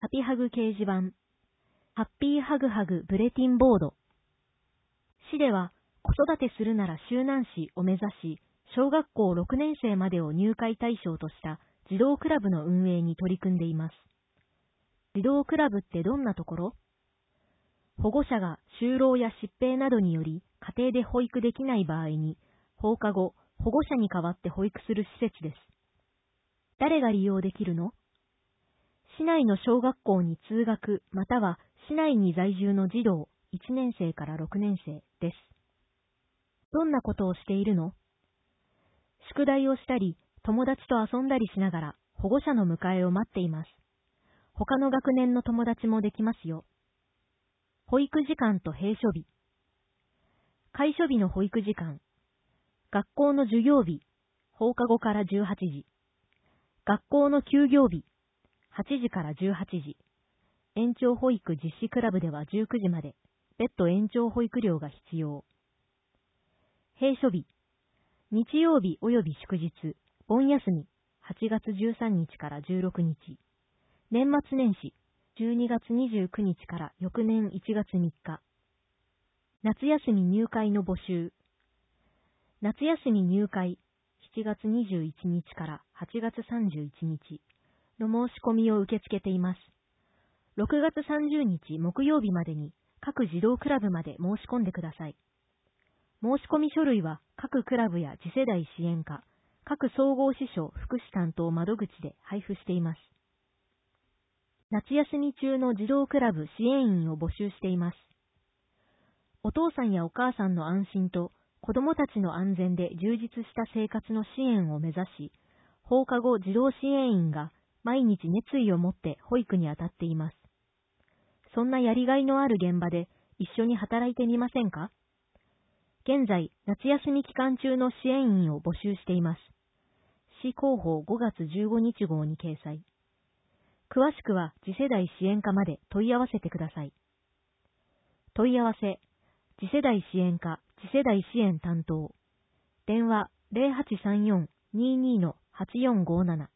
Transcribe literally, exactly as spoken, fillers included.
ハピハグ掲示板、ハッピーハグハグブレティンボード。市では、子育てするなら周南市を目指し、小学校ろくねん生までを入会対象とした児童クラブの運営に取り組んでいます。児童クラブってどんなところ？保護者が就労や疾病などにより家庭で保育できない場合に、放課後、保護者に代わって保育する施設です。誰が利用できるの？市内の小学校に通学または市内に在住の児童いちねん生からろくねん生です。どんなことをしているの？宿題をしたり、友達と遊んだりしながら保護者の迎えを待っています。他の学年の友達もできますよ。保育時間と閉所日。開所日の保育時間。学校の授業日、放課後からじゅうはちじ。学校の休業日、はちじからじゅうはちじ。延長保育実施クラブではじゅうくじまで、別途延長保育料が必要。閉所日、日曜日及び祝日、盆休み、はちがつじゅうさんにちからじゅうろくにち。年末年始、じゅうにがつにじゅうくにちから翌年いちがつみっか。夏休み入会の募集。夏休み入会、しちがつにじゅういちにちからはちがつさんじゅういちにちの申し込みを受け付けています。ろくがつさんじゅうにち木曜日までに各児童クラブまで申し込んでください。申し込み書類は各クラブや次世代支援課、各総合支所福祉担当窓口で配布しています。夏休み中の児童クラブ支援員を募集しています。お父さんやお母さんの安心と子どもたちの安全で充実した生活の支援を目指し、放課後児童支援員が毎日熱意を持って保育に当たっています。そんなやりがいのある現場で一緒に働いてみませんか？現在、夏休み期間中の支援員を募集しています。市広報ごがつじゅうごにち号に掲載。詳しくは次世代支援課まで問い合わせてください。問い合わせ、次世代支援課、次世代支援担当。電話 ゼロはちさんよん にーにー はちよんごーなな